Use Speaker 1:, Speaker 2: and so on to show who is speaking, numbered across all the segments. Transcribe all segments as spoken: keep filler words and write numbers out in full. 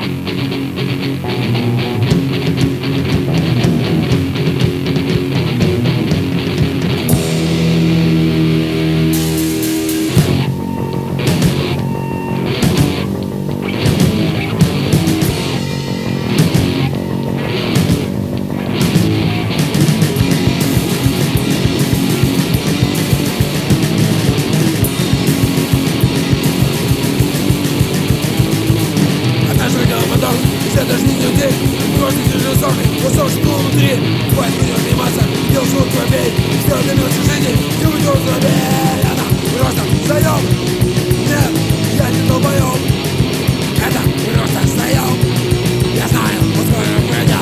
Speaker 1: Все дожди людей, крошки жестокой, кусок стул внутри. Твой будет сниматься, дел шутку бей. Все для мелочи жизни, не уйдет забей. Она просто заеб. Нет, я не долбоеб. Это просто заеб. Я знаю, вот скоро придет.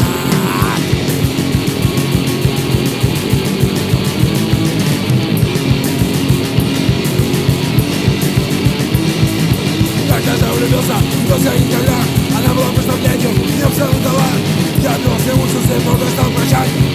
Speaker 1: Когда влюбился, только никогда. Она была представлением, мне все дала. Я пил все ужасы, много стал прощать.